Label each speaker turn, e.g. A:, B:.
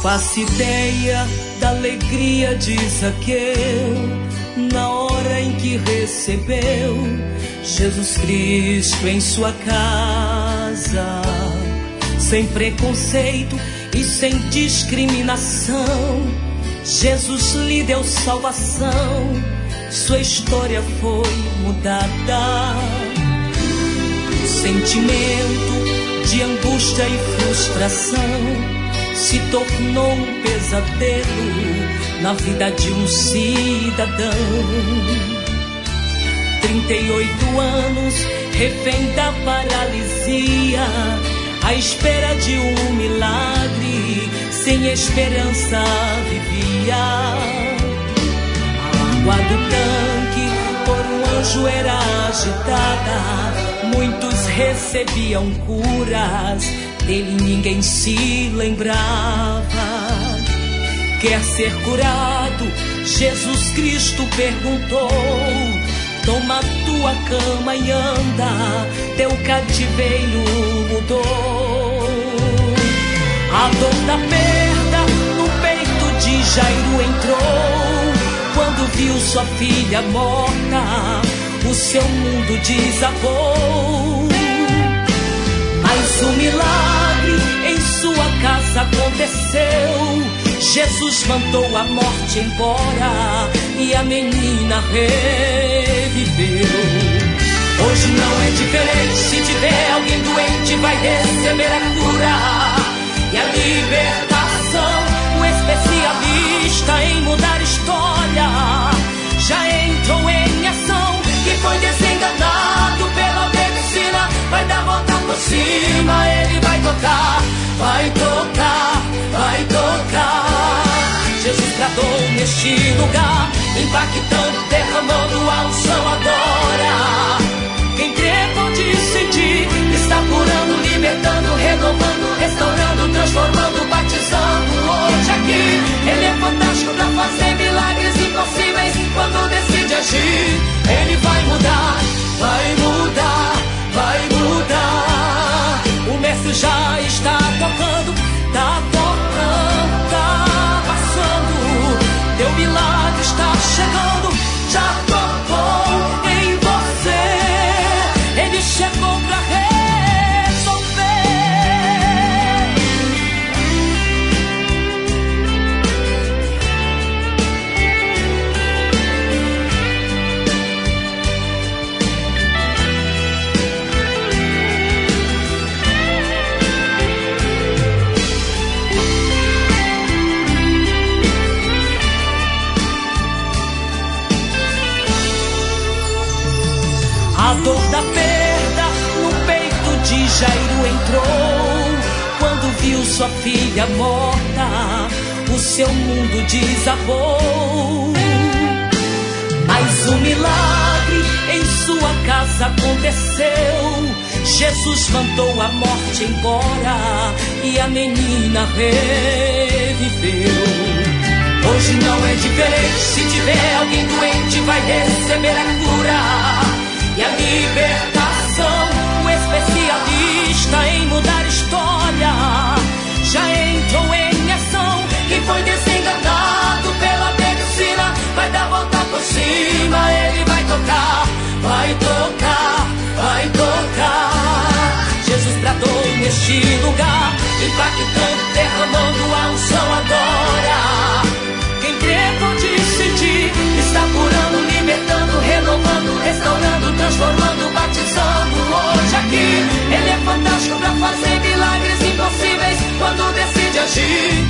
A: Faço ideia da alegria de Zaqueu na hora em que recebeu Jesus Cristo em sua casa, sem preconceito e sem discriminação. Jesus lhe deu salvação, sua história foi mudada. O sentimento de angústia e frustração se tornou um pesadelo na vida de um cidadão. 38 anos, refém da paralisia, à espera de um milagre, sem esperança vivia. A água do tanque por um anjo era agitada, muitos recebiam curas, dele ninguém se lembrava. Quer ser curado? Jesus Cristo perguntou. Toma tua cama e anda, teu cativeiro mudou. A dor da perda no peito de Jairo entrou, quando viu sua filha morta, o seu mundo desabou. Mas um milagre em sua casa aconteceu. Jesus mandou a morte embora e a menina reviveu. Hoje não é diferente, se tiver alguém doente vai receber a cura e a libertação. Um especialista em mudar história já entrou em ação. Quem foi desenganado pela medicina vai dar volta por cima. Ele vai tocar, vai tocar, vai tocar. Jesus bradou neste lugar, impactando, derramando a unção agora. Quem crê pode sentir, está curando, libertando, renovando, restaurando, transformando, batizando. Hoje aqui, Ele é fantástico para fazer milagres impossíveis. Quando decide agir, Ele vai mudar, vai mudar, vai mudar. O mestre já está tocando, tá tocando, tá passando. Teu milagre está chegando, já tocou em você. Ele chegou pra resolver. A dor da perda no peito de Jairo entrou, quando viu sua filha morta, o seu mundo desabou. Mas um milagre em sua casa aconteceu. Jesus mandou a morte embora e a menina reviveu. Hoje não é diferente, se tiver alguém doente vai receber a cura e a libertação. Um especialista em mudar história já entrou em ação. Quem foi desenganado pela medicina vai dar volta por cima. Ele vai tocar, vai tocar, vai tocar. Jesus bradou neste lugar, impactando, derramando a unção agora. Quem crê pode sentir, está curando, libertando, renovando, restaurando, transformando, batizando. Hoje aqui, Ele é fantástico para fazer milagres impossíveis. Quando decide agir,